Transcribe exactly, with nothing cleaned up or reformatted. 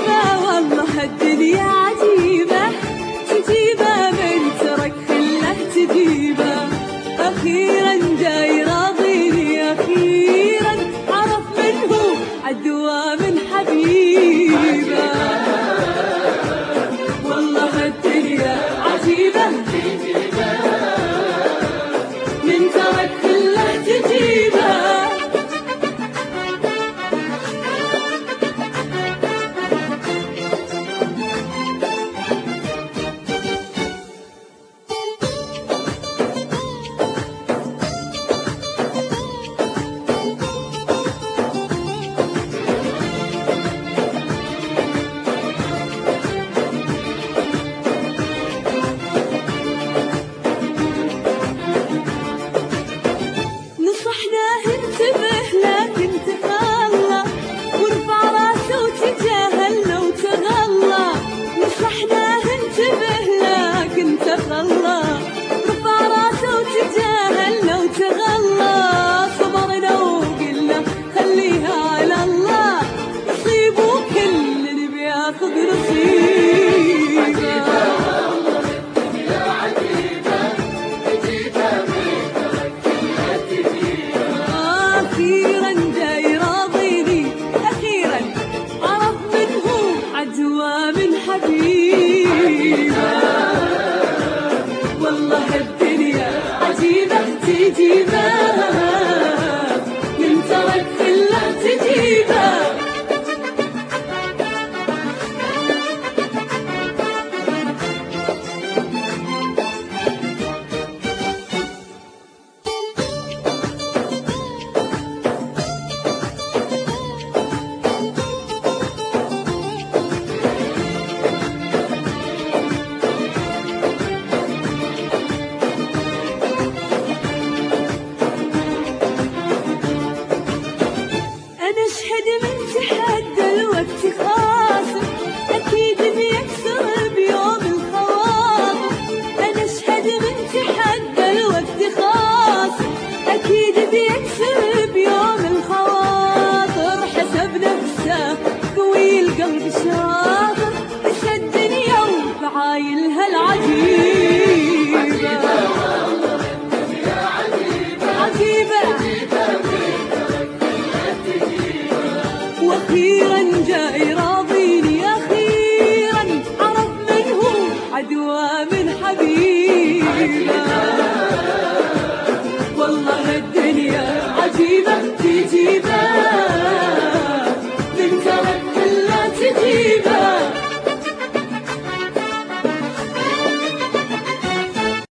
عجيبة والله الدنيا عجيبة، تجيبه من ترك خله تجيبه، أخيرا جاي راضيني، أخيرا عرف منه عدوى من حبيبه. والله الدنيا عجيبة من ترك خله تجيبه. نصحناه انتبه لكن تخلى، وارفع راسه وتجاهلنا وتغلى. نصحناه انتبه لكن تخلى، رفع راسه وتجاهلنا وتغلى. صبرنا وقلنا خليها على الله، نصيبه كل بياخذ نصيبه. أخيرا جاي راضيني، أخيرا عرف منه عدوى من حبيبه. والله الدنيا عجيبة تجيبه من ترك خله تجيبه. أنا أشهد من تحدى الوقت خاصم، أكيد بيكسر بيوم الخواطر. أنا أشهد من تحدى الوقت خاصم، أكيد بيكسر بيوم الخواطر. حسب نفسه قوي القلب شاطر.